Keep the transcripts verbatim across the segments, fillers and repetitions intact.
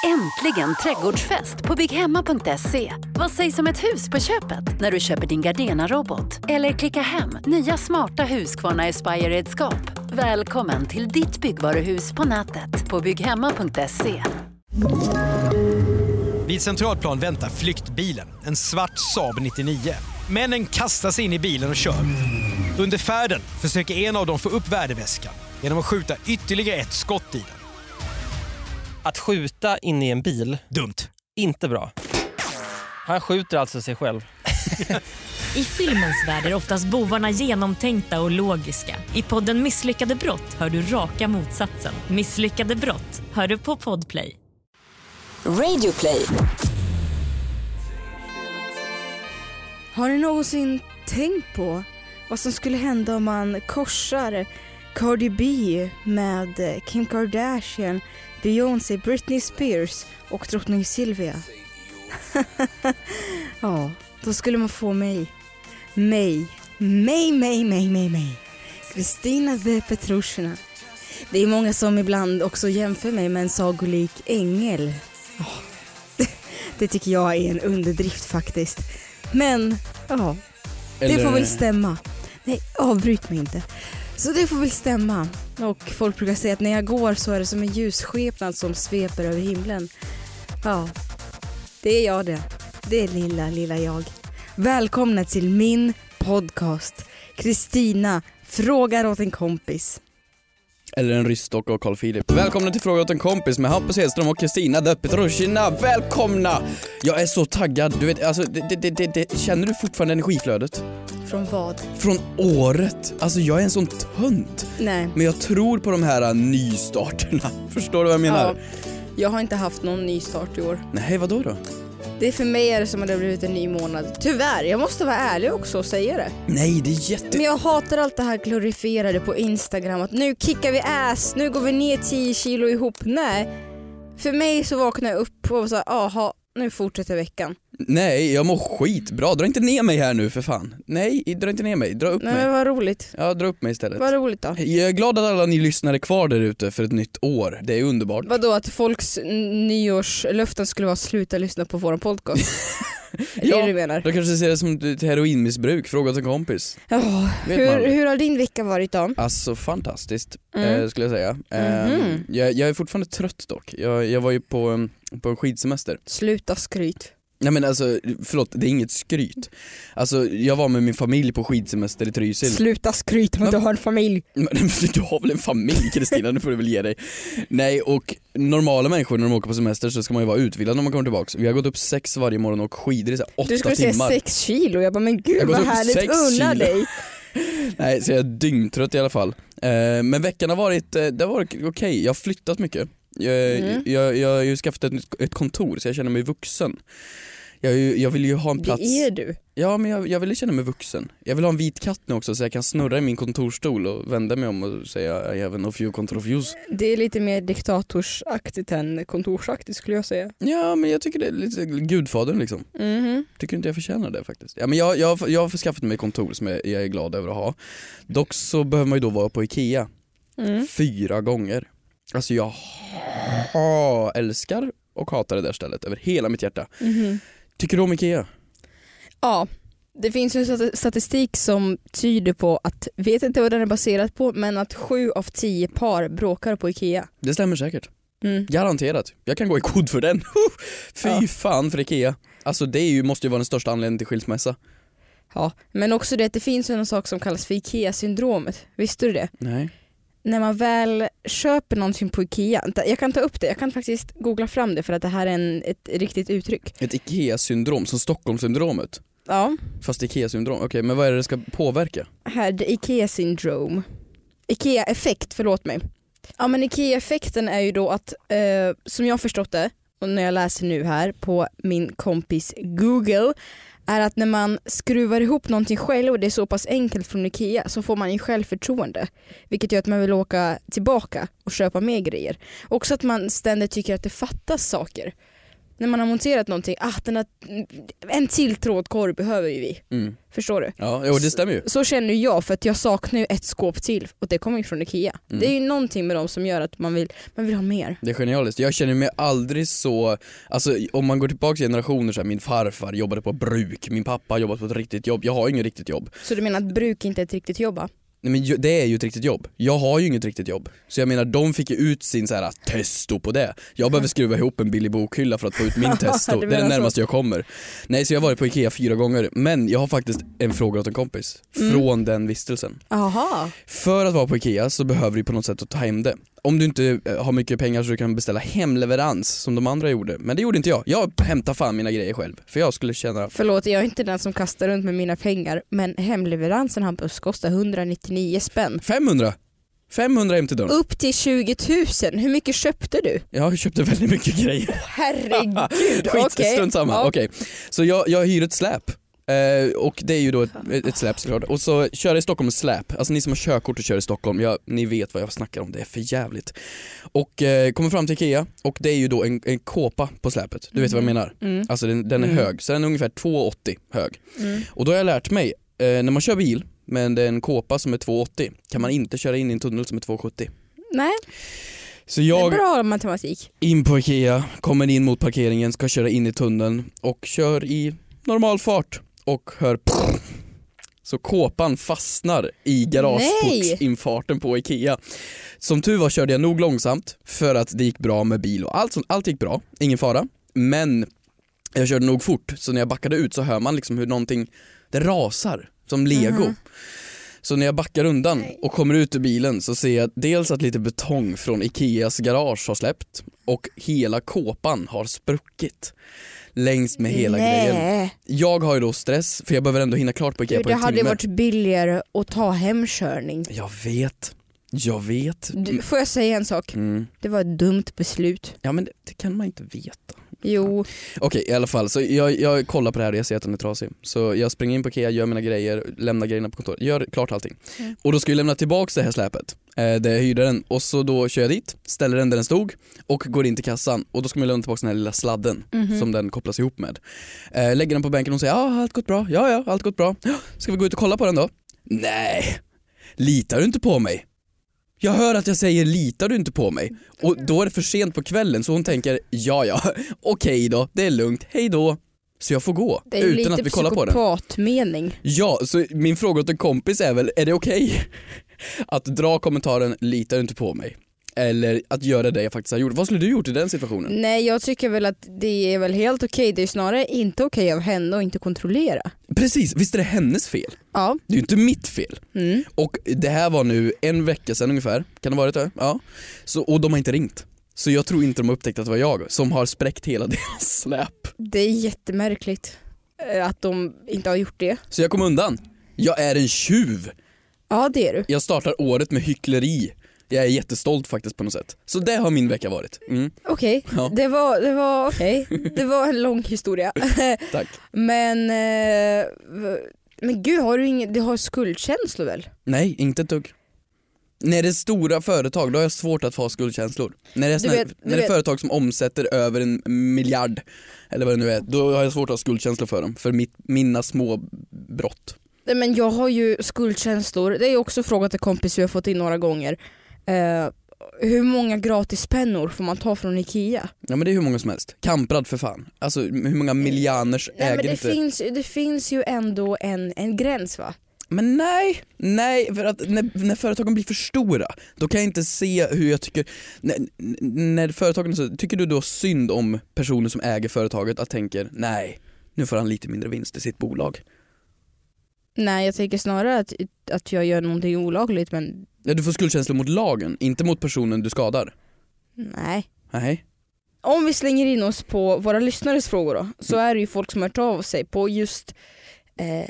Äntligen trädgårdsfest på bygghemma punkt se. Vad sägs om ett hus på köpet när du köper din Gardena-robot? Eller klicka hem nya smarta Husqvarna Aspire-redskap. Välkommen till ditt byggvaruhus på nätet på bygghemma punkt se. Vid Centralplan väntar flyktbilen, en svart Saab nittionio. Männen kastar sig in i bilen och kör. Under färden försöker en av dem få upp värdeväskan genom att skjuta ytterligare ett skott i den. Att skjuta in i en bil, dumt. Inte bra. Han skjuter alltså sig själv. I filmens värld är oftast bovarna genomtänkta och logiska. I podden Misslyckade brott hör du raka motsatsen. Misslyckade brott hör du på Podplay. Radioplay. Har ni någonsin tänkt på vad som skulle hända om man korsar Cardi B med Kim Kardashian, Beyoncé, Britney Spears och drottning Silvia? Ja, då skulle man få mig. Mig. Mig, mig, mig, mig, mig. Kristina de Petrushina. Det är många som ibland också jämför mig med en sagolik ängel. Oh, det, det tycker jag är en underdrift faktiskt. Men, ja, Eller... det får väl stämma. Nej, avbryt mig inte. Så det får väl stämma. Och folk brukar säga att när jag går så är det som en ljusskepnad som sveper över himlen. Ja, det är jag det. Det är lilla, lilla jag. Välkomna till min podcast. Kristina frågar åt en kompis. Eller en ryststock och Carl Philip. Välkomna till Fråga åt en kompis med Hampus Hedström och Kristina de Petrushina. Välkomna! Jag är så taggad. Du vet, alltså, det, det, det, det. Känner du fortfarande energiflödet? Från vad? Från året. Alltså jag är en sån tönt. Nej. Men jag tror på de här nystarterna. Förstår du vad jag menar? Ja, jag har inte haft någon nystart i år. Nej, vad då då? Det är för mig är det som att det har blivit en ny månad. Tyvärr, jag måste vara ärlig också och säga det. Nej, det är jätte... Men jag hatar allt det här glorifierade på Instagram. Att nu kickar vi ass, nu går vi ner tio kilo ihop. Nej, för mig så vaknar jag upp och så här, aha, nu fortsätter veckan. Nej, jag mår skitbra. Dra inte ner mig här nu för fan. Nej, dra inte ner mig. Dra upp Nej, mig. Men vad roligt. Ja, dra upp mig istället. Vad roligt då. Jag är glad att alla ni lyssnare är kvar där ute för ett nytt år. Det är underbart. Vadå, att folks nyårslöften skulle vara sluta lyssna på vår podcast? Är ja, det du menar? Då kanske ser det som ett heroinmissbruk. Fråga åt en kompis. Oh, hur, hur har din vecka varit då? Alltså fantastiskt, mm. eh, skulle jag säga. Mm-hmm. eh, jag, jag är fortfarande trött dock. Jag, jag var ju på, på en skidsemester. Sluta skryt. Nej men alltså, förlåt, det är inget skryt. Alltså, jag var med min familj på skidsemester i Trysil. Sluta skryt med att du har en familj. Men, du har väl en familj, Kristina, nu får du väl ge dig. Nej, och normala människor när de åker på semester så ska man ju vara utvilad när man kommer tillbaka. Vi har gått upp sex varje morgon och skidor i så här åtta timmar. Du skulle timmar. säga sex kilo, jag bara, men gud vad härligt, unna dig. Nej, så jag är dyngtrött i alla fall. eh, Men veckan har varit, det har varit okej, okay. Jag har flyttat mycket. Jag, mm. jag, jag har ju skaffat ett, ett kontor så jag känner mig vuxen. Jag, jag vill ju ha en plats. Det är du. Ja, men jag, jag vill känna mig vuxen. Jag vill ha en vit katt nu också så jag kan snurra i min kontorstol och vända mig om och säga I have no few control views. Det är lite mer diktatorsaktigt än kontorsaktigt skulle jag säga. Ja, men jag tycker det är lite gudfadern liksom. Mm-hmm. Tycker inte jag förtjänar det faktiskt. Ja, men jag, jag, jag har förskaffat mig kontor som jag, jag är glad över att ha. Dock så behöver man ju då vara på Ikea mm. fyra gånger. Alltså jag ha, älskar och hatar det där stället över hela mitt hjärta. Mm-hmm. Tycker du om Ikea? Ja, det finns en statistik som tyder på att, vet inte vad den är baserad på, men att sju av tio par bråkar på Ikea. Det stämmer säkert. Mm. Garanterat. Jag kan gå i kod för den. Fy ja. fan för Ikea. Alltså det är ju, måste ju vara den största anledningen till skilsmässa. Ja, men också det att det finns en sak som kallas för Ikea-syndromet. Visste du det? Nej. När man väl köper någonting på Ikea, jag kan ta upp det, jag kan faktiskt googla fram det för att det här är en, ett riktigt uttryck. Ett Ikea-syndrom, som Stockholmssyndromet? Ja. Fast Ikea-syndrom, okej, okay, men vad är det det ska påverka? Här, det Ikea-syndrom. Ikea-effekt, förlåt mig. Ja, men Ikea-effekten är ju då att, eh, som jag har förstått det, och när jag läser nu här på min kompis Google, är att när man skruvar ihop någonting själv och det är så pass enkelt från Ikea så får man ju självförtroende. Vilket gör att man vill åka tillbaka och köpa mer grejer. Också att man ständigt tycker att det fattas saker. när man har monterat någonting, ah, den har, en till trådkorg behöver ju vi. Mm. Förstår du? Ja, jo, det stämmer ju. Så, så känner jag, för att jag saknar ju ett skåp till och det kommer ju från Ikea. Mm. Det är ju någonting med dem som gör att man vill, man vill ha mer. Det är genialiskt. Jag känner mig aldrig så, alltså om man går tillbaka till generationer så här, min farfar jobbade på bruk, min pappa jobbade på ett riktigt jobb, jag har inget riktigt jobb. Så du menar att bruk inte är ett riktigt jobb? Nej, men det är ju ett riktigt jobb. Jag har ju inget riktigt jobb. Så jag menar, de fick ju ut sin så här testo på det. Jag behöver skruva ihop en billig bokhylla för att få ut min testo. Det är det närmaste jag kommer. Nej, så jag har varit på Ikea fyra gånger. Men jag har faktiskt en fråga åt en kompis mm. från den vistelsen. Aha. För att vara på Ikea så behöver du på något sätt att ta hem det. Om du inte har mycket pengar så du kan beställa hemleverans som de andra gjorde. Men det gjorde inte jag. Jag hämtade fan mina grejer själv. För jag skulle känna... Förlåt, jag är inte den som kastar runt med mina pengar. Men hemleveransen Hampus kostar etthundranittionio spänn. femhundra? femhundra hem till dörren. Upp till tjugo tusen. Hur mycket köpte du? Jag köpte väldigt mycket grejer. Herregud, okej. Okay. Strunt samma. Ja. Okej. Så jag, jag hyr ett släp. Eh, och det är ju då ett, ett släp såklart. Och så kör jag i Stockholm med släp. Alltså ni som har körkort och kör i Stockholm, jag, ni vet vad jag snackar om, det är för jävligt. Och eh, kommer fram till Ikea och det är ju då en, en kåpa på släpet. Du vet mm. vad jag menar? Mm. Alltså den, den är mm. hög, så den är ungefär två åttio hög. Mm. Och då har jag lärt mig, eh, när man kör bil men det är en kåpa som är två åttio kan man inte köra in i en tunnel som är två sjuttio. Nej. Så jag, det är bra matematik. In på Ikea, kommer in mot parkeringen, ska köra in i tunneln och kör i normal fart och hör pff, så kåpan fastnar i garageportsinfarten på Ikea. Som tur var körde jag nog långsamt för att det gick bra med bil och allt, allt gick bra, ingen fara. Men jag körde nog fort, så när jag backade ut så hör man liksom hur någonting, det rasar som Lego. Mm-hmm. Så när jag backar undan och kommer ut ur bilen så ser jag dels att lite betong från Ikeas garage har släppt och hela kåpan har spruckit längs med hela Nej. grejen. Jag har ju då stress för jag behöver ändå hinna klart på Ikea du, på en timme. Det hade varit billigare att ta hemkörning. Jag vet. Jag vet. Du, får jag säga en sak? Mm. Det var ett dumt beslut. Ja, men det, det kan man inte veta. Jo. Okej, okay, i alla fall. Så jag, jag kollar på det här och jag ser att den är trasig. Så jag springer in på Ikea, gör mina grejer, lämnar grejerna på kontoret. Gör klart allting. Mm. Och då ska jag lämna tillbaka det här släpet. Eh, där jag hyrde den. Och så då kör jag dit, ställer den där den stod och går in till kassan. Och då ska man lämna tillbaka den här lilla sladden mm-hmm. som den kopplas ihop med. Eh, lägger den på bänken och säger, ja, allt gått bra. Ja, ja, allt gått bra. Ska vi gå ut och kolla på den då? Nej, litar du inte på mig? Jag hör att jag säger, litar du inte på mig? Och då är det för sent på kvällen så hon tänker, ja ja, okej då, det är lugnt, hej då. Så jag får gå det är utan att vi kollar på den. Det är lite psykopatmening. Ja, så min fråga åt en kompis är väl, är det okej att dra kommentaren, litar du inte på mig? Eller att göra det jag faktiskt har gjort. Vad skulle du gjort i den situationen? Nej, jag tycker väl att det är väl helt okej. Det är snarare inte okej av henne att inte kontrollera. Precis, visst är det hennes fel? Ja. Det är ju inte mitt fel. Mm. Och det här var nu en vecka sedan ungefär. Kan det vara det? Ja. Så, och de har inte ringt. Så jag tror inte de har upptäckt att det var jag som har spräckt hela deras släp. Det är jättemärkligt att de inte har gjort det. Så jag kom undan. Jag är en tjuv. Ja, det är du. Jag startar året med hyckleri. Jag är jättestolt faktiskt på något sätt. Så det har min vecka varit. Mm. Okej, okay. ja. det var, det var okej. Okay. Det var en lång historia. Tack. Men, eh, men gud, har du ingen, du har skuldkänslor väl? Nej, inte ett dugg. När det är stora företag, då har jag svårt att få skuldkänslor. När det är, såna, vet, när det är företag som omsätter över en miljard, eller vad det nu är, då har jag svårt att ha skuldkänslor för dem. För mitt, mina små brott. Men jag har ju skuldkänslor. Det är också frågat till kompis vi har fått in några gånger. Uh, hur många gratispennor får man ta från Ikea? Ja, men det är hur många som helst. Kamprad för fan. Alltså hur många miljoners nej, äger men det inte... finns, det finns ju ändå en, en gräns, va? Men nej, nej, för att när, när företagen blir för stora, då kan jag inte se hur jag tycker... När, när företagen så, tycker du då synd om personer som äger företaget att tänker, nej, nu får han lite mindre vinst i sitt bolag? Nej, jag tänker snarare att, att jag gör någonting olagligt, men... Ja, du får skuldkänslor mot lagen, inte mot personen du skadar. Nej. Nej. Om vi slänger in oss på våra lyssnares frågor då, så är det ju folk som har hört av sig på just eh,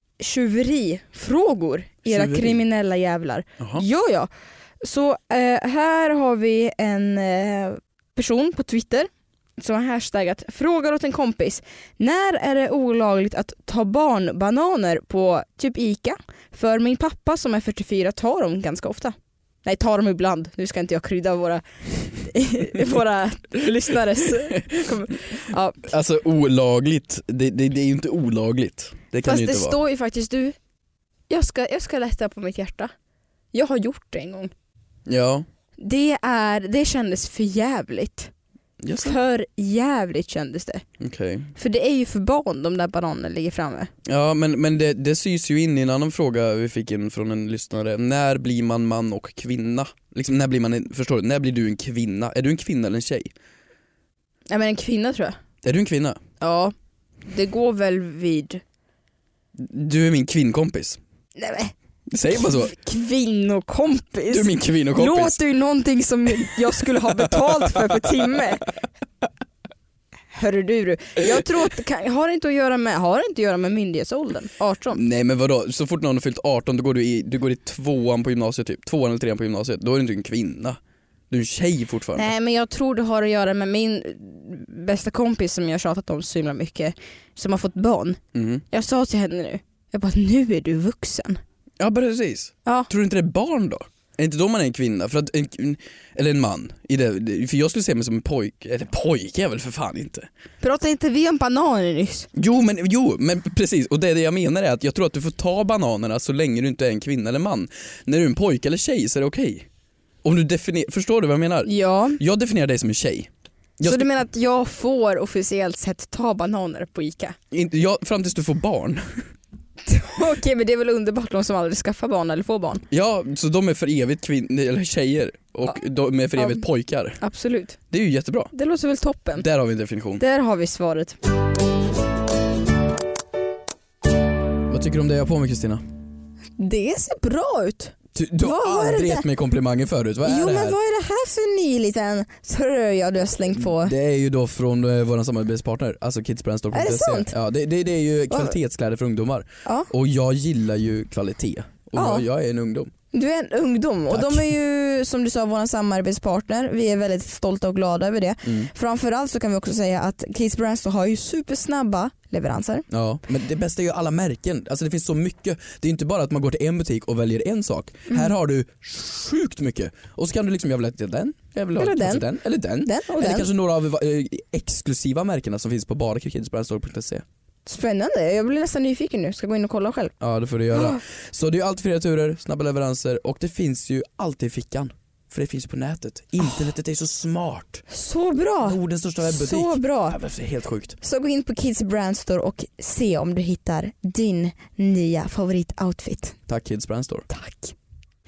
tjuverifrågor, era Tjuveri. kriminella jävlar. Aha. Ja, ja. Så eh, här har vi en eh, person på Twitter som har hashtaggat frågar åt en kompis. När är det olagligt att ta barnbananer på typ Ica? För min pappa som är fyrtiofyra tar dem ganska ofta. Nej, ta dem ibland. Nu ska inte jag krydda våra, våra lyssnares... Ja. Alltså olagligt, det, det, det är ju inte olagligt. Det kan Fast ju inte det vara. står ju faktiskt du, jag ska, jag ska lätta på mitt hjärta. Jag har gjort det en gång. Ja. Det, är, det kändes för jävligt. Just det. För jävligt kändes det. Okej. För det är ju för barn de där bananerna ligger framme. Ja, men, men det, det sys ju in i en annan fråga vi fick in från en lyssnare. När blir man man och kvinna? Liksom, när blir man en, förstår du? När blir du en kvinna? Är du en kvinna eller en tjej? Ja, men en kvinna tror jag. Är du en kvinna? Ja, det går väl vid... Du är min kvinnkompis. Nej, men. Säg bara så. Kvinnokompis. Du är min kvinnokompis. Låter ju någonting som jag skulle ha betalt för per timme. Hörru du, du. Jag tror att kan, har det inte att göra med har det inte att göra med myndighetsåldern arton. Nej men vadå, så fort någon har fyllt arton då går du i, du går i tvåan på gymnasiet typ, tvåan eller trean på gymnasiet, då är du inte en kvinna. Du är en tjej fortfarande. Nej, men jag tror det har att göra med min bästa kompis som jag tjatat om så himla mycket, som har fått barn. Mm. Jag sa till henne nu, jag bara, nu är du vuxen. Ja precis. Ja. Tror du inte det är barn då? Är inte då man är en kvinna? För att en, eller en man i det, för jag skulle se mig som en pojk. Eller pojk är jag väl för fan inte. Pratar inte vi om bananer nyss? Jo men, jo men precis, och det, det jag menar är att jag tror att du får ta bananerna så länge du inte är en kvinna eller man. När du är en pojke eller tjej så är det okej. Okay. Om du definierar, förstår du vad jag menar? Ja. Jag definierar dig som en tjej. Jag så ska, du menar att jag får officiellt sett ta bananer på Ica? inte, jag, fram tills du får barn. Okej, men det är väl underbart de som aldrig skaffar barn eller får barn. Ja, så de är för evigt kvin- eller tjejer och ja. De är för evigt ja. Pojkar. Absolut. Det är ju jättebra. Det låter väl toppen. Där har vi en definition. Där har vi svaret. Vad tycker du om det jag har på mig, Kristina? Det ser bra ut. Du, du har aldrig gett mig komplimanger förut. Vad är jo, det här? men vad är det här för ny liten tröja du har slängt på? Det är ju då från uh, vår samarbetspartner, alltså kidsbrandstore punkt se. Är det sant? Ja, det, det, det är ju kvalitetskläder för ungdomar. Ja. Och jag gillar ju kvalitet. Och ja. jag, jag är en ungdom. Du är en ungdom. Tack. Och de är ju, som du sa, vår samarbetspartner. Vi är väldigt stolta och glada över det. Mm. Framförallt så kan vi också säga att Kids Brandstore har ju supersnabba leveranser. Ja, men det bästa är ju alla märken. Alltså det finns så mycket. Det är inte bara att man går till en butik och väljer en sak. Mm. Här har du sjukt mycket. Och så kan du liksom, jag vill ha den, jag vill ha eller den. den, eller den. den och eller den. kanske några av eh, exklusiva märkena som finns på bara kidsbrandstore punkt se. Spännande, jag blir nästan nyfiken nu. Ska gå in och kolla själv. Ja, det får du göra. Oh. Så det är alltid flera turer, snabba leveranser och det finns ju alltid i fickan. För det finns ju på nätet. Internetet oh. är så smart. Så bra. Nordens största webbutik. Så bra. Ja, det är helt sjukt. Så gå in på Kids Brandstore och se om du hittar din nya favoritoutfit. Tack Kids Brandstore. Tack.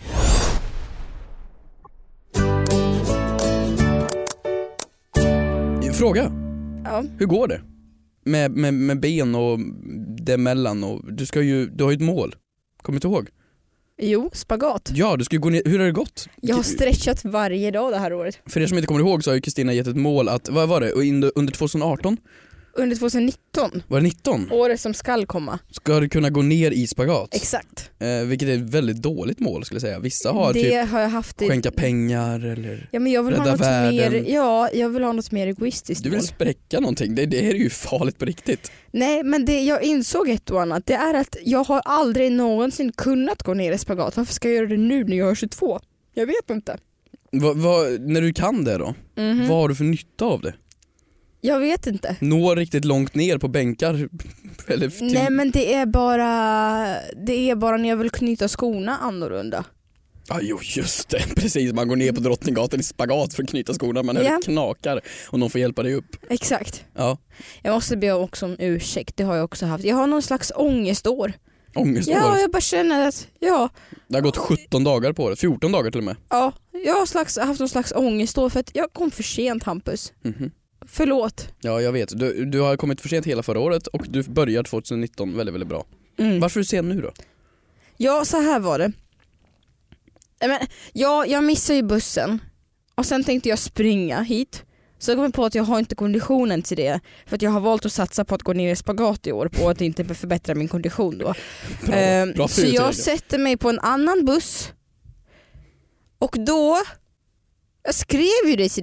Fråga. Ja. Hur går det? Med, med, med ben och det emellan och du ska ju, du har ju ett mål. Kommer du ihåg? Jo, spagat. Ja, du ska ju gå ner. Hur har det gått? Jag har stretchat varje dag det här året. För er som inte kommer ihåg så har ju Kristina gett ett mål att, vad var det? Under, under tjugo arton? Under tjugo nitton. Var det nitton? Året som skall komma. Ska du kunna gå ner i spagat? Exakt. Eh, vilket är ett väldigt dåligt mål skulle jag säga. Vissa har det typ har jag haft i... skänka pengar eller ja, men jag vill ha något mer, ja, jag vill ha något mer egoistiskt. Du vill mål. spräcka någonting, det, det är ju farligt på riktigt. Nej, men det jag insåg ett och annat, det är att jag har aldrig någonsin kunnat gå ner i spagat. Varför ska jag göra det nu när jag är tjugotvå? Jag vet inte. Va, va, när du kan det då, mm-hmm. vad har du för nytta av det? Jag vet inte. Nå riktigt långt ner på bänkar eller till... Nej, men det är bara det är bara när jag vill knyta skorna annorlunda. Ja, jo just det, precis, man går ner på Drottninggatan i spagat för att knyta skorna, man hör ja. knakar och någon får hjälpa dig upp. Exakt. Ja. Jag måste be också om ursäkt, det har jag också haft. Jag har någon slags ångestår. Ångestår? Ja, jag bara känner att, ja. Det har gått sjutton dagar på det, fjorton dagar till och med. Ja, jag har slags, haft någon slags ångestår för att jag kom för sent, Hampus. Mm-hmm. Förlåt. Ja, jag vet. Du, du har kommit för sent hela förra året och du börjar tjugo nitton väldigt, väldigt bra. Mm. Varför är du sen nu då? Ja, så här var det. Men, ja, jag missade ju bussen och sen tänkte jag springa hit. Så jag kom på att jag har inte konditionen till det. För att jag har valt att satsa på att gå ner i spagat i år på att inte förbättra min kondition då. Bra, ehm, bra så jag sätter mig på en annan buss. Och då, jag skrev ju det till dig.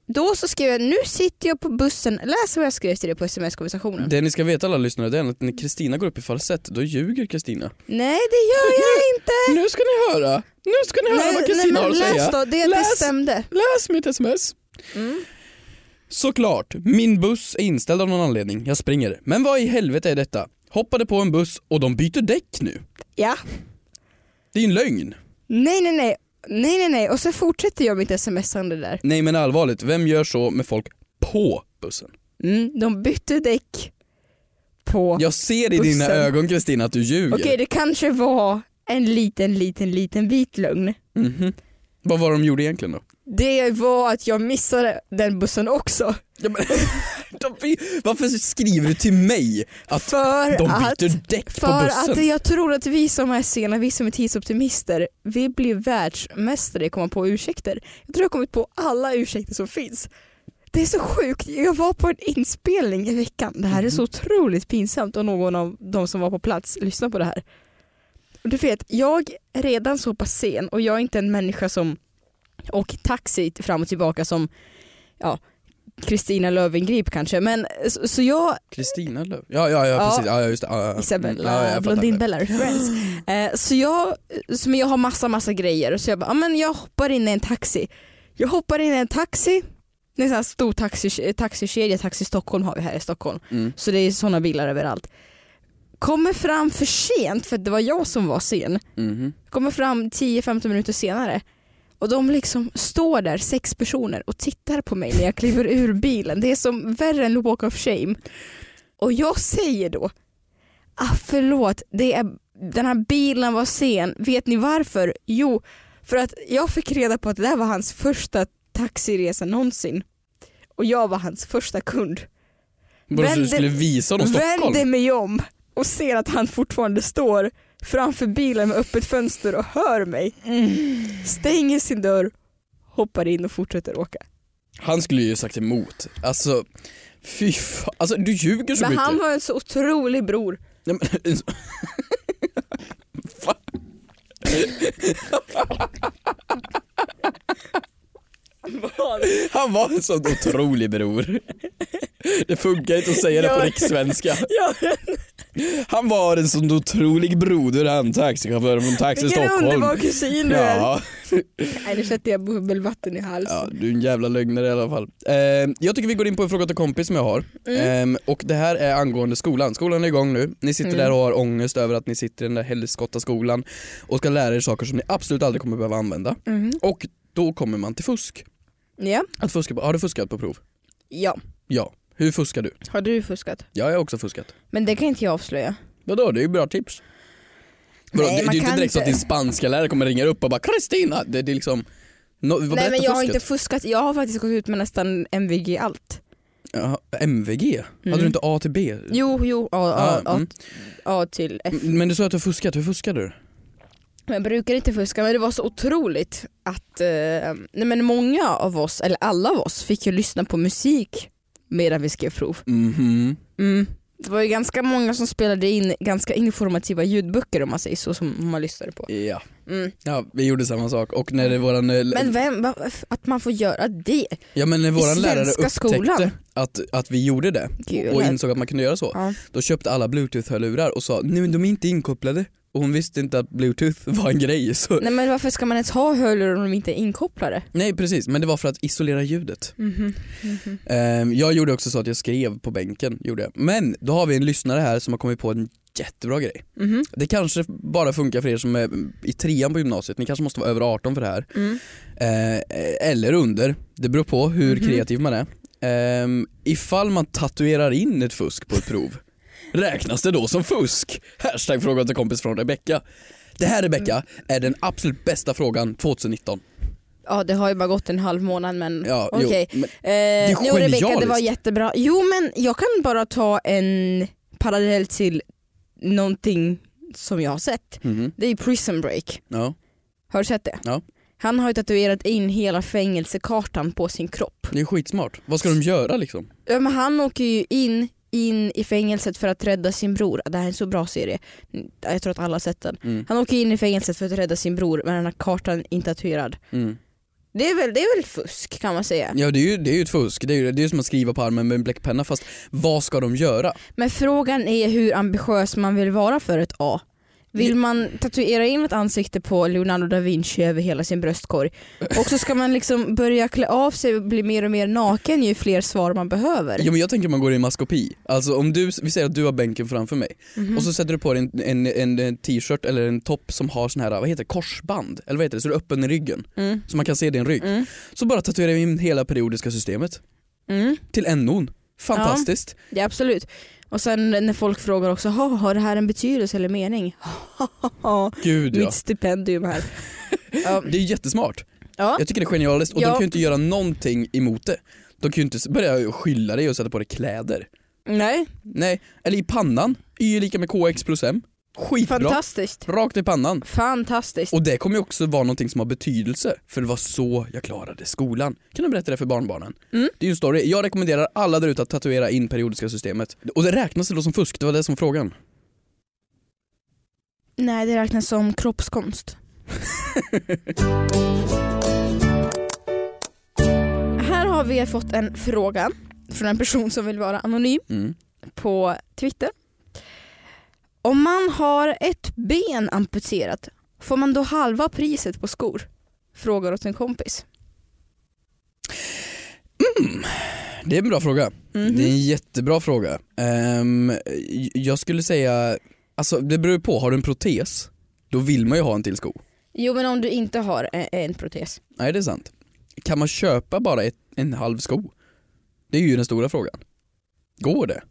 då så skrev jag, nu sitter jag på bussen. Läs vad jag skrev till dig på sms-konversationen. Det ni ska veta alla lyssnare, det är att när Kristina går upp i falsett, då ljuger Kristina. Nej, det gör jag inte. Nu ska ni höra. Nu ska ni höra nej, vad Kristina har att läs säga. Då, det, läs, det stämde. Läs mitt sms. Mm. Såklart, min buss är inställd av någon anledning. Jag springer. Men vad i helvete är detta? Hoppade på en buss och de byter däck nu. Ja. Det är en lögn. Nej, nej, nej. Nej, nej, nej. Och så fortsätter jag mitt smsande där. Nej, men allvarligt. Vem gör så med folk på bussen? Mm, de bytte däck på Jag ser i bussen. dina ögon, Kristina, att du ljuger. Okej, det kanske var en liten, liten, liten vit lögn. Mm-hmm. Vad var de gjorde egentligen då? Det var att jag missade den bussen också. Ja, men, de, varför skriver du till mig att för de att, byter däck på för bussen? att jag tror att vi som är sena, vi som är tidsoptimister, vi blir världsmästare i att komma på ursäkter. Jag tror jag har kommit på alla ursäkter som finns. Det är så sjukt. Jag var på en inspelning i veckan. Det här är så otroligt pinsamt och någon av de som var på plats lyssnar på det här. Och du vet, jag är redan så pass sen och jag är inte en människa som åker taxi fram och tillbaka som ja, Kristina Löwengrip kanske. Men så, så jag... Kristina Löv? Ja, ja, ja, precis. Ja, just det. Ja, ja. Isabella, ja, Blondinbella referens. Eh, så jag, som jag har massa, massa grejer. Så jag bara, ja, men jag hoppar in i en taxi. Jag hoppar in i en taxi. Det är en sån här stor taxi, taxikedja, Taxi Stockholm har vi här i Stockholm. Mm. Så det är såna bilar överallt. Kommer fram för sent, för det var jag som var sen. Mm. Kommer fram tio femton minuter senare. Och de liksom står där, sex personer, och tittar på mig när jag kliver ur bilen. Det är som värre än walk of shame. Och jag säger då, ah, förlåt, det är, den här bilen var sen. Vet ni varför? Jo, för att jag fick reda på att det där var hans första taxiresa någonsin. Och jag var hans första kund. Bara så du skulle visa honom Stockholm? Vände mig om och ser att han fortfarande står framför bilen med öppet fönster och hör mig. Mm. Stänger sin dörr, hoppar in och fortsätter åka. Han skulle ju sagt emot. Alltså, fy fan. Alltså, du ljuger så men mycket. Men han var en så otrolig bror. Ja, men... Han var en sån otrolig bror. Det funkar inte att säga det på rikssvenska. Han var en sån otrolig broder, han taxichaufför från Taxi Stockholm. Vilken underbar kusin du är. Ja. Nej, nu sätter jag bubbelvatten i halsen. Ja, du är en jävla lögnare i alla fall. Eh, jag tycker vi går in på en fråga till kompis som jag har. Mm. Eh, och det här är angående skolan. Skolan är igång nu. Ni sitter mm. där och har ångest över att ni sitter i den där helskotta skolan och ska lära er saker som ni absolut aldrig kommer behöva använda. Mm. Och då kommer man till fusk. Ja. Att fuska på, har du fuskat på prov? Ja. Ja. Hur fuskar du? Har du fuskat? Ja, jag har också fuskat. Men det kan inte jag avslöja. Vadå? Det är ju bra tips. Bro, Nej, det, det är ju inte direkt inte. Så att din spanska lärare kommer ringa upp och bara Kristina, det, det är liksom no, Nej, men jag fuskat? Har inte fuskat. Jag har faktiskt gått ut med nästan M V G allt. Ja, M V G? Mm. Hade du inte A till B? Jo, jo, A, A, A, mm. A, A till F. Men du sa att du har fuskat. Hur fuskade du? Jag brukar inte fuska, men det var så otroligt att eh, nej, men många av oss, eller alla av oss, fick ju lyssna på musik medan vi skrev prov. Mm-hmm. Mm. Det var ju ganska många som spelade in ganska informativa ljudböcker, om man säger så, som man lyssnade på. Ja, mm. Ja, vi gjorde samma sak. Och när det våran, men vem, att man får göra det? Ja, men när våran lärare upptäckte skolan. Att, att vi gjorde det Gud, och insåg att man kunde göra så, ja. Då köpte alla Bluetooth-hörlurar och sa, nej, de är inte inkopplade. Och hon visste inte att Bluetooth var en grej. Så... Nej, men varför ska man ens ha hörlurar om de inte är inkopplade? Nej, precis. Men det var för att isolera ljudet. Mm-hmm. Mm-hmm. Um, jag gjorde också så att jag skrev på bänken. Gjorde jag. Men då har vi en lyssnare här som har kommit på en jättebra grej. Mm-hmm. Det kanske bara funkar för er som är i trean på gymnasiet. Ni kanske måste vara över arton för det här. Mm. Uh, eller under. Det beror på hur mm-hmm. kreativ man är. Um, ifall man tatuerar in ett fusk på ett prov. Räknas det då som fusk? Hashtag fråga till kompis från Rebecca. Det här, Rebecca, är den absolut bästa frågan tjugonitton. Ja, det har ju bara gått en halv månad, men ja, okej. Okay. Eh, det är jo, Rebecca, det var jättebra. Jo, men jag kan bara ta en parallell till någonting som jag har sett. Mm-hmm. Det är Prison Break. Ja. Har du sett det? Ja. Han har ju tatuerat in hela fängelsekartan på sin kropp. Det är skitsmart. Vad ska de göra liksom? Ja, men han åker ju in in i fängelset för att rädda sin bror. Det här är en så bra serie. Jag tror att alla har sett den. Mm. Han åker in i fängelset för att rädda sin bror, men den här kartan är inte tatuerad. Mm. Det är väl, det är väl fusk kan man säga. Ja, det är ju, det är ju ett fusk. Det är ju det är som att skriva på armen med en bläckpenna, fast vad ska de göra? Men frågan är hur ambitiös man vill vara för ett A. Vill man tatuera in ett ansikte på Leonardo da Vinci över hela sin bröstkorg och så ska man liksom börja klä av sig och bli mer och mer naken ju fler svar man behöver. Ja, men jag tänker man går i maskopi. Alltså om du, vi säger att du har bänken framför mig mm-hmm. och så sätter du på dig en, en, en t-shirt eller en topp som har sån här, vad heter det, korsband eller vad heter det, så du är öppen i ryggen mm. så man kan se din rygg. Mm. Så bara tatuerar vi in hela periodiska systemet mm. till N-on. Fantastiskt. Ja, ja, absolut. Och sen när folk frågar också, har det här en betydelse eller mening? Gud, ja. Mitt stipendium här. Det är jättesmart. Ja. Jag tycker det är genialiskt. Och ja. de kan ju inte göra någonting emot det. De kan ju inte börja skylla dig och sätta på dig kläder. Nej. Nej, eller i pannan. Y är lika med K X plus M. Skitbra. Fantastiskt. Rakt i pannan. Fantastiskt. Och det kommer ju också vara någonting som har betydelse. För det var så jag klarade skolan. Kan du berätta det för barnbarnen? Mm. Det är ju en story. Jag rekommenderar alla där ute att tatuera in periodiska systemet. Och det räknas det då som fusk? Det var det som frågan. Nej, det räknas som kroppskonst. Här har vi fått en fråga från en person som vill vara anonym mm. på Twitter. Om man har ett ben amputerat, får man då halva priset på skor? Frågar åt en kompis. Mm. Det är en bra fråga. Mm-hmm. Det är en jättebra fråga. Um, jag skulle säga, alltså det beror på, har du en protes, då vill man ju ha en till sko. Jo, men om du inte har en protes. Nej, det är sant. Kan man köpa bara ett, en halv sko? Det är ju den stora frågan. Går det?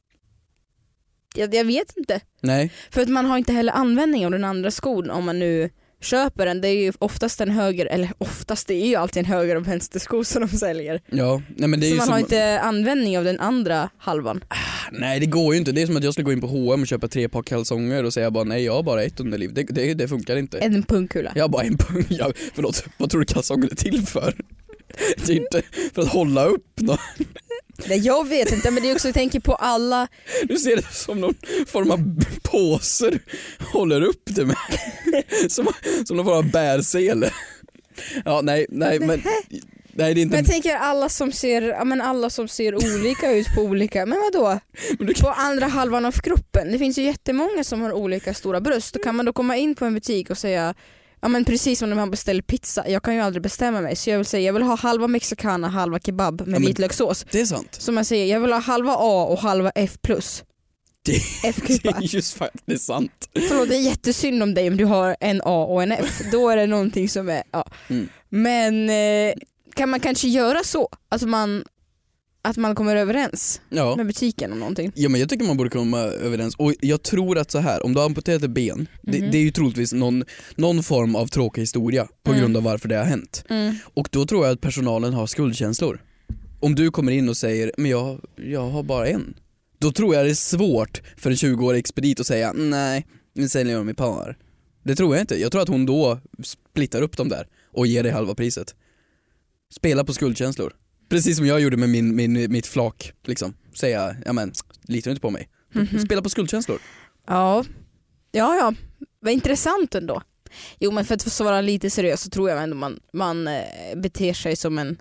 Jag, jag vet inte. Nej. För att man har inte heller användning av den andra skon om man nu köper den. Det är ju oftast en höger, eller oftast det är ju alltid en höger och vänster sko som de säljer. Ja, nej, men det är så ju man som... har inte användning av den andra halvan. Ah, nej, det går ju inte. Det är som att jag skulle gå in på H och M och köpa tre par kalsonger och säga bara nej, jag har bara ett underliv. Det, det, det funkar inte. En punkkula. Jag har bara en pung. Ja, förlåt, vad tror du kalsonger är till för? Det är inte för att hålla upp någon. Nej, jag vet inte, men det är också, jag tänker på alla. Du ser det som någon form av påser håller upp det med. Som, som någon form av bärsele. Ja, nej, nej, men nej, det är inte. Men jag tänker alla som ser, ja, men alla som ser olika ut på olika, men vadå? Men du kan... På andra halvan av kroppen. Det finns ju jättemånga som har olika stora bröst. Då kan man då komma in på en butik och säga, ja men precis som när man beställer pizza, jag kan ju aldrig bestämma mig, så jag vill säga jag vill ha halva mexicana, halva kebab med ja, vitlökssås. Det är sant. Så man säger jag vill ha halva A och halva F plus. Det, det är just faktiskt sant. Förlåt, det är jättesynd om dig om du har en A och en F. Då är det någonting som är, ja. Mm. Men eh, kan man kanske göra så att man att man kommer överens ja. med butiken om någonting? Ja, men jag tycker man borde komma överens. Och jag tror att så här, om du har amputerat ett ben, mm-hmm. det, det är ju troligtvis någon, någon form av tråkig historia på mm. grund av varför det har hänt. Mm. Och då tror jag att personalen har skuldkänslor. Om du kommer in och säger, men jag, jag har bara en. Då tror jag det är svårt för en tjugo-årig expedit att säga, nej, nu säljer jag dem i par. Det tror jag inte. Jag tror att hon då splittar upp dem där och ger dig halva priset. Spela på skuldkänslor. Precis som jag gjorde med min, min, mitt flak, liksom. Säga, ja men, litar du inte på mig? Mm-hmm. Spela på skuldkänslor. Ja, ja, ja. Vad intressant ändå. Jo, men för att svara lite seriöst så tror jag ändå man, man beter sig som en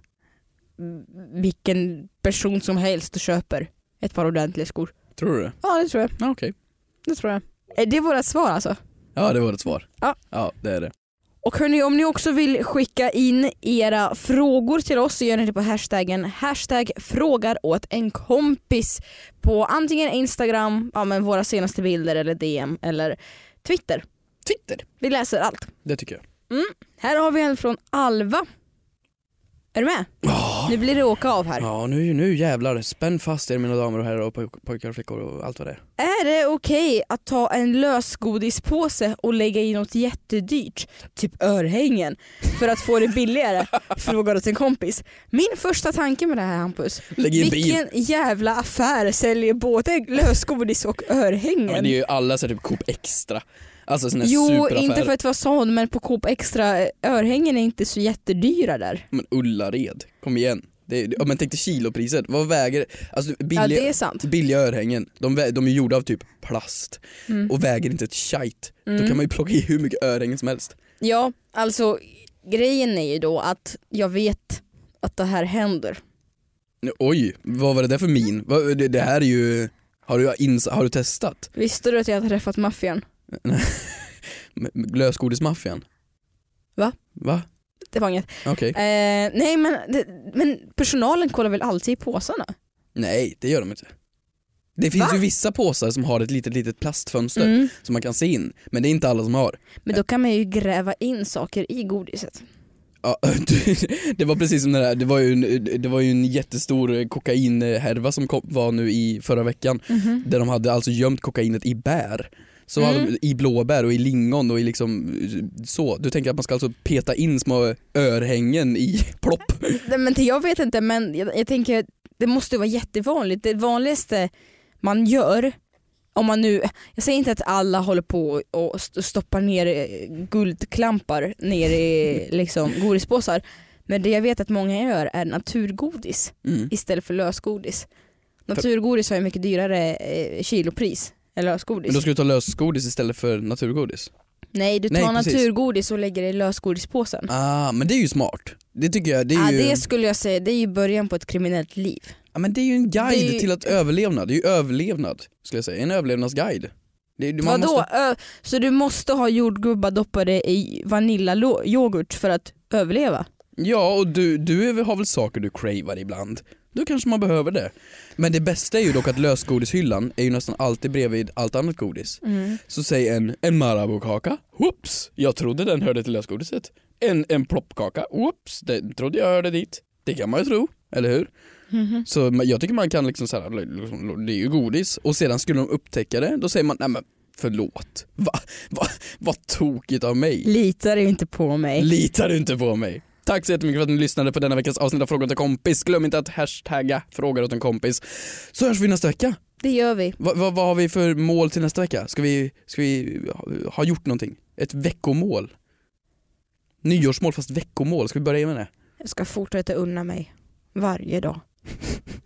vilken person som helst och köper ett par ordentliga skor. Tror du det? Ja, det tror jag. Ja, okej. Det tror jag. Är det vårt svar alltså? Ja, det var ett svar. Ja. Ja, det är det. Och hörni, om ni också vill skicka in era frågor till oss så gör ni det på hashtaggen hashtag frågar åt en kompis på antingen Instagram, ja, men våra senaste bilder eller D M eller Twitter. Twitter. Vi läser allt. Det tycker jag. Mm. Här har vi en från Alva. Är du med? Oh. Nu blir det åka av här. Ja, nu, nu jävlar. Spänn fast er mina damer och herrar och poj- pojkar och flickor och allt vad det är. Är det okej att ta en lösgodispåse och lägga i något jättedyrt, typ örhängen, för att få det billigare? Frågar åt en kompis. Min första tanke med det här, Hampus. Lägg in vilken bil. jävla affär säljer både lösgodis och örhängen? Ja, men det är ju alla så typ Coop Extra. Alltså såna jo, superaffär. Inte för att vara sån, men på Coop Extra, örhängen är inte så jättedyra där. Men Ullared, kom igen. Det är, om man tänkte kilopriset, vad väger, alltså billiga, ja, det är sant. billiga örhängen, de, de är gjorda av typ plast mm. och väger inte ett shite. Mm. Då kan man ju plocka i hur mycket örhängen som helst. Ja, alltså grejen är ju då att jag vet att det här händer. Oj, vad var det där för min? Vad- Det, det här är ju... Har du, ins- har du testat? Visste du att jag har träffat maffian? Lösgodismaffian? Va? Va? Det var inget. Okej. Eh, nej men, det, men personalen kollar väl alltid i påsarna? Nej, det gör de inte. Det finns Va? ju vissa påsar som har ett litet litet plastfönster Mm. som man kan se in, men det är inte alla som har. Men då kan man ju gräva in saker i godiset. Ja, det var precis som det där, det var ju en, det var ju en jättestor kokainhärva som kom, var nu i förra veckan, Mm-hmm. där de hade alltså gömt kokainet i bär. Så Mm. hade de, i blåbär och i lingon och i liksom så. Du tänker att man ska alltså peta in små örhängen i plopp. Nej, men det, jag vet inte, men jag, jag tänker det måste vara jättevanligt. Det vanligaste man gör, om man nu, jag säger inte att alla håller på och st- stoppar ner eh, guldklampar ner i liksom godispåsar, men det jag vet att många gör är naturgodis Mm. istället för lösgodis. Naturgodis har ju mycket dyrare eh, kilopris än lösgodis. Men då ska du ta lösgodis istället för naturgodis. Nej, du tar Nej, precis. naturgodis och lägger det i lösgodispåsen. Ah, men det är ju smart. Det tycker jag, det är Ja, ju... det skulle jag säga, det är ju början på ett kriminellt liv. Ja, men det är ju en guide Det är ju- till att överlevna. Det är ju överlevnad, skulle jag säga. En överlevnadsguide. Det, det, man Vadå? måste... Ö, så du måste ha jordgubbar doppade i vanillayoghurt för att överleva? Ja, och du, du är väl- har väl saker du cravar ibland. Då kanske man behöver det. Men det bästa är ju dock att lösgodishyllan är ju nästan alltid bredvid allt annat godis. Mm. Så säg en, en Marabou-kaka. Whoops! Jag trodde den hörde till lösgodiset. En, en ploppkaka. Whoops! Den trodde jag hörde dit. Det kan man ju tro, eller hur? Mm-hmm. Så man- jag tycker man kan liksom såhär, liksom, det är ju godis. Och sedan skulle de upptäcka det, då säger man, nej men förlåt. Va, va, vad tokigt av mig. Litar du inte på mig? Litar du inte på mig? Tack så jättemycket för att ni lyssnade på denna veckas avsnitt av Fråga åt en kompis. Glöm inte att hashtagga Fråga åt en kompis. Så hörs vi nästa vecka. Det gör vi. Va, va, vad har vi för mål till nästa vecka? Ska vi, ska vi ha- ha gjort någonting? Ett veckomål? Nyårsmål fast veckomål, ska vi börja med det? Jag ska fortsätta unna mig varje dag.